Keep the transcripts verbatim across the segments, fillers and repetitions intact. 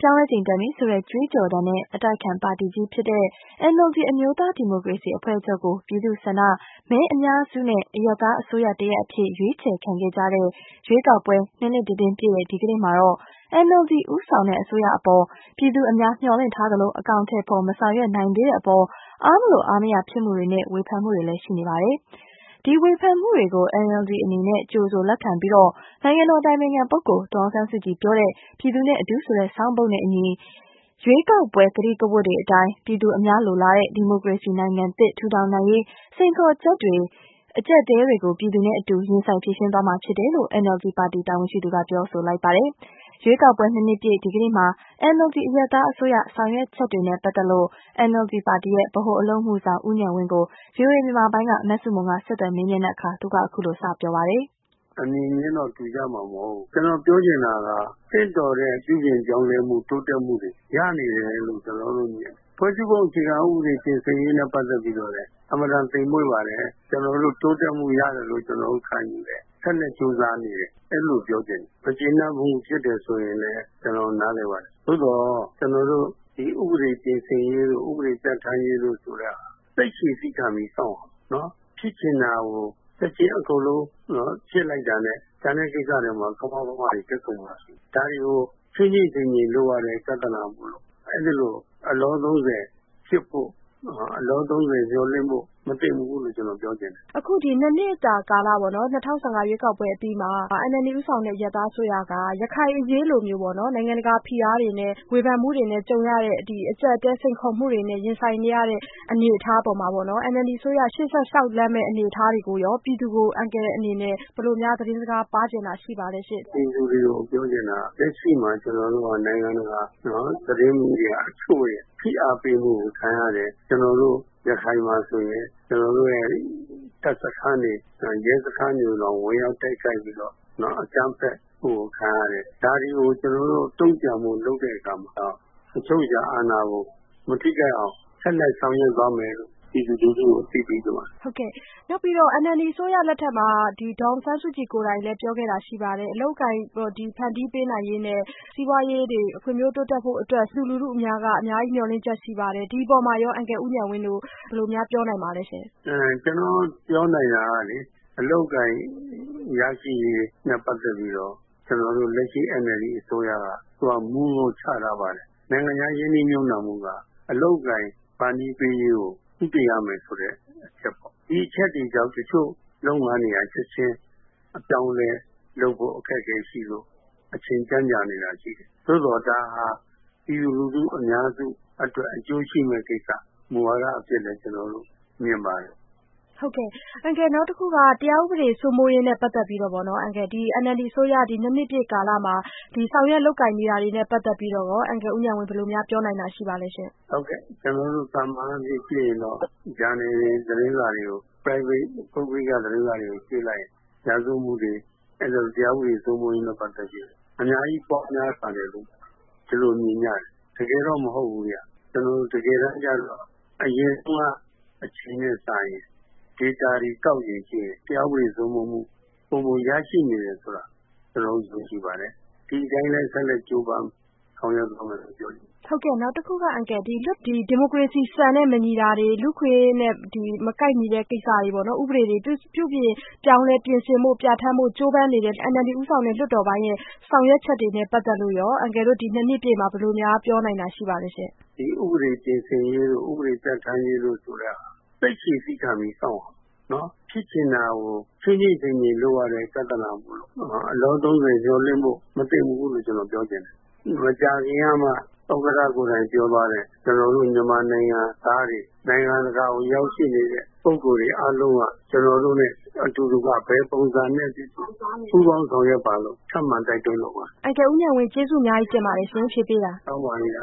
ပြောင်းလဲချိန်တန်ပြီဆိုတဲ့ကြွေးကြော်သံနဲ့အတိုက်အခံပါတီကြီးဖြစ်တဲ့ N L D အမျိုးသားဒီမိုကရေစီအဖွဲ့ချုပ်ကိုပြည်သူ့ဆန္ဒမဲအများစုနဲ့အရပ်သားအစိုးရတရပ်အဖြစ်ရွေးချယ်ခံခဲ့ကြတဲ့ရွေးကောက်ပွဲနှစ်နှစ်တင်းတင်းပြည့်တဲ့ဒီကနေ့မှာတော့ N L D ဦးဆောင်တဲ့အစိုးရအပေါ်ပြည်သူအများမျှော်လင့်ထားသလိုအကောင်အထည်ဖော်မဆောင်ရွက်နိုင်သေးတဲ့အပေါ်အားမလိုအားမရဖြစ်မှုတွေနဲ့ဝေဖန်မှုတွေလည်းရှိနေပါတယ်။ ဒီဝေဖန်မှုတွေကို N L D အနေနဲ့ကြိုဆိုလက်ခံပြီးတော့နိုင်ငံတော်အတိုင်ပင်ခံပုဂ္ဂိုလ်ဒေါ်အောင်ဆန်းစုကြည်ပြောတဲ့ပြည်သူနဲ့အတူဆိုတဲ့ဆောင်းပုဒ်နဲ့အညီရွေးကောက်ပွဲကတိကဝတ်တွေအတိုင်းပြည်သူအများလိုလားတဲ့ဒီမိုကရေစီနိုင်ငံသစ်ထူထောင်နိုင်ရေးစိန်ခေါ်ချက်တွေအကျပ်အတည်းတွေကိုပြည်သူနဲ့အတူရင်ဆိုင်ဖြေရှင်းသွားမှာဖြစ်တယ်လို့ N L D ပါတီတာဝန်ရှိသူကပြောဆိုလိုက်ပါတယ်။ ရွေးကောက်ပွဲနှစ်နှစ်ပြည့်ဒီကနေ့မှာ N L D အရပ်သားအစိုးရဆောင်ရွက်ချက်တွေနဲ့ပတ်သက်လို့ N L D ပါတီရဲ့ဗဟိုအလုပ်အမှုဆောင်ဦးဉာဏ်ဝင်းကို ဗွီအိုအေမြန်မာပိုင်းကမဆုမွန်ကဆက်သွယ်မေးမြန်းတဲ့အခါသူကအခုလိုစပြောပါတယ်။အမြင်ချင်းတော့တူကြမှာမဟုတ်ဘူး။ကျွန်တော်ပြောချင်တာကတင့်တော်တဲ့ပြုပြင်ပြောင်းလဲမှုတိုးတက်မှုတွေရနေတယ်လို့ကျွန်တော်တို့မြင်။ဖွဲ့စည်းပုံအခြေခံဥပဒေပြင်ဆင်ရေးနဲ့ပတ်သက်ပြီးတော့လည်းအမှန်တန်သိမ်မွေ့ပါတယ်။ကျွန်တော်တို့တိုးတက်မှုရတယ်လို့ကျွန်တော်တို့ခံယူတယ်။ဆက်လက်ကြိုးစားနေတယ်။အဲ့လိုပြောချင်တယ်။မကျေနပ်မှုဖြစ်တယ်ဆိုရင်လည်းကျွန်တော်နားလည်ပါတယ်။သို့တော့ကျွန်တော်တို့ဒီဥပဒေပြင်ဆင်ရေးတို့ဥပဒေပြဋ္ဌာန်းရေးတို့ဆိုတာသိရှိသိခံပြီးစောင့်အောင်နော်ဖြစ်ချင်တာကိုချက်ချင်းအကုန်လုံးနော်ဖြစ်လိုက်တာနဲ့တန်းတဲ့ကိစ္စတွေမှာကမောက်ကမတွေတက်ကုန်ပါရှိဒါတွေကိုချင်းချင်းချင်းချင်းလိုရတဲ့ကတ္တနာမို့လို့အဲ့ဒီလိုအလောသုံးဆယ်ဖြစ်ဖို့အလောသုံးဆယ်ညှော်လင့်ဖို့မသိဘူးလို့ကျွန်တော်ပြောချင်တယ်အခုဒီနှစ်နှစ်တာကာလပေါ့နော်၂၀၁၅ရွေးကောက်ပွဲအပြီးမှာ N L D ဦးဆောင်တဲ့ရတားဆိုရကရခိုင်အရေးလိုမျိုးပေါ့နော်နိုင်ငံတကာဖိအားတွေနဲ့ဝေဖန်မှုတွေနဲ့ကြုံရတဲ့ဒီအကျပ်အတည်းစိန်ခေါ်မှုတွေနဲ့ရင်ဆိုင်နေရတဲ့အနေအထားပေါ်မှာပေါ့နော် N L D ဆိုရရှေ့ဆက်လျှောက်လမ်းမဲ့အနေအထားတွေကိုရောပြည်သူကိုအန်ကယ်အနေနဲ့ဘယ်လိုများသတင်းစကားပါးချင်တာရှိပါလဲရှင့်ပြည်သူတွေကိုပြောချင်တာလက်ရှိမှာကျွန်တော်တို့ကနိုင်ငံတကာနော်သတင်းမီဒီယာအချို့ရဲ့ဖိအားပေးမှုကိုခံရတယ်ကျွန်တော်တို့ရခိုင်မှာဆိုရင်ကျွန်တော်တို့ရဲ့တပ်စခန်းတွေရဲစခန်းတွေတော့ဝင်ရောက်တိုက်ခိုက်ပြီးတော့နော်အကြမ်းဖက်မှုကိုခံရတယ်ဒါတွေကိုကျွန်တော်တို့တုံ့ပြန်မှုလုပ်တဲ့အခါမှာအချုပ်အခြာအာဏာကိုမထိခိုက်အောင်ဆက်လက်ဆောင်ရွက်သွားမယ်လို့ပြည်သူလူထုကိုသိပြီးတော့ဟုတ်ကဲ့နောက်ပြီးတော့ N L D ဆိုရလက်ထက်မှာဒီဒေါ်အောင်ဆန်းစုကြည်ကိုယ်တိုင်လည်းပြောခဲ့တာရှိပါတယ်အလောက်ကိုင်းဒီဖန်တီးပေးနိုင်ရေးနဲ့စီးပွားရေးတွေအခွင့်အရေးတိုးတက်ဖို့အတွက်လူလူထုအများကအများကြီးမျှော်လင့်ချက်ရှိပါတယ်ဒီပေါ်မှာရောအန်ကယ်ဦးဉာဏ်ဝင်းတို့ဘယ်လိုများပြောနိုင်ပါလဲရှင်အဲကျွန်တော်ပြောနိုင်တာကလေအလောက်ကိုင်းရရှိရေးနဲ့ပတ်သက်ပြီးတော့ကျွန်တော်တို့လက်ရှိ N L D အစိုးရကသူကမူကိုချထားပါတယ်နိုင်ငံခြားရင်းနှီးမြှုပ်နှံမှုကအလောက်ကိုင်းဖန်တီးပေးရေးကိုဥပဒေရမယ်ဆိုတဲ့အချက်ပေါ့ဒီအချက်တွေကြောင့်တချို့လုပ်ငန်းတွေကချက်ချင်းအပြောင်းလဲလုပ်ဖို့အခက်အခဲရှိလို့အချိန်ကြန့်ကြာနေတာရှိတယ်သို့တော်ဒါဟာပြည်သူလူထုအများစုအတွက်အကျိုးရှိမဲ့ကိစ္စမူဝါဒအဖြစ်နဲ့ကျွန်တော်တို့မြင်ပါတယ်ဟုတ်ကဲ့အန်ကယ်နောက်တစ်ခုကတရားဥပဒေစိုးမိုးရေးနဲ့ပတ်သက်ပြီးတော့ဗောနော်အန်ကယ်ဒီ N L D ဆိုရဒီနှစ်နှစ်ပြည့်ကာလမှာဒီဆောင်ရွက်လုပ်ကိုင်နေတာတွေနဲ့ပတ်သက်ပြီးတော့အန်ကယ်ဦးဉာဏ်ဝင်းဘယ်လိုများပြောနိုင်တာရှိပါလဲရှင်ဟုတ်ကဲ့ကျွန်တော်တို့သာမန်ဖြစ်ဖြစ်ရင်တော့ဂျာနယ်သတင်းစာတွေကို private ပုဂ္ဂလိကသတင်းစာတွေကိုကြည့်လိုက်ရာဇဝမှုတွေအဲ့လိုတရားဥပဒေစိုးမိုးရေးနဲ့ပတ်သက်ပြီးအများကြီးပေါ့များပါတယ်လို့ဒီလိုမြင်ရတယ်တကယ်တော့မဟုတ်ဘူးဗျကျွန်တော်တို့တကယ်တမ်းကျတော့အရင်ကအချိန်နဲ့စာရင်data တွေကောက်ရင်ရှိရင်တရားဥပဒေစိုးမိုးမှုပုံပုံရရှိနေတယ်ဆိုတာကျွန်တော်တို့သိရှိပါတယ်ဒီအတိုင်းလဲဆက်လက်ကြိုးပမ်းဆောင်ရွက်သွားမယ်လို့ပြောတယ်ဟုတ်ကဲ့နောက်တစ်ခုကအန်ကယ်ဒီလွတ်ဒီဒီမိုကရေစီစံနဲ့မညီတာတွေလူခွေနဲ့ဒီမကိုက်ညီတဲ့ကိစ္စတွေပေါ့နော်ဥပဒေတွေပြုပြုပြင်ပြောင်းလဲပြင်ဆင်မှုပြဋ္ဌာန်းမှုကြိုးပမ်းနေတဲ့ N L D ဦးဆောင်တဲ့လွှတ်တော်ပိုင်းရဲ့ဆောင်ရွက်ချက်တွေနဲ့ပတ်သက်လို့ရောအန်ကယ်တို့ဒီနှစ်နှစ်ပြည့်မှာဘယ်လိုများပြောနိုင်တာရှိပါလဲရှင်ဒီဥပဒေပြင်ဆင်ရေးတို့ဥပဒေပြဋ္ဌာန်းရေးတို့ဆိုတာသိရှိသိခံပြီးစောင့်အောင်နော်ဖြစ်ချင်တာကိုချင်းချင်းချင်းချင်းလိုရတဲ့ကတ္တနာမို့လို့အလောသုံးဆယ်ညှော်လင့်ဖို့မသိဘူးလို့ကျွန်တော်ပြောချင်တယ်မကြာခင်ကမှဥက္ကဋ္ဌကိုယ်တိုင်ပြောသွားတယ်ကျွန်တော်တို့မြန်မာနိုင်ငံသားတွေနိုင်ငံတကာကိုရောက်ရှိနေတဲ့ပုဂ္ဂိုလ်တွေအားလုံးကကျွန်တော်တို့နဲ့အတူတူကဘယ်ပုံစံနဲ့ပူးပေါင်းဆောင်ရွက်ပါလို့ထပ်မံတိုက်တွန်းလို့ပါအန်ကယ်ဦးဉာဏ်ဝင်းကျေးဇူးအများကြီးတင်ပါတယ်ရှင်ဖြေပေးတာဟုတ်ပါပြီ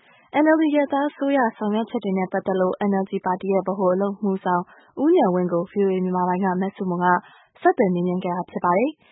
N L D ရတားဆိုရဆောင်ရွက်ချက်တွေနဲ့ပတ်သက်လို့ N L D ပါတီရဲ့ဗဟိုအလုပ်မှုဆောင်ဦးဉာဏ်ဝင်းကို ဗွီအိုအေမြန်မာပိုင်းကမဆုမွန်ကဆက်သွယ်မေးမြန်းခဲ့တာဖြစ်ပါတယ်။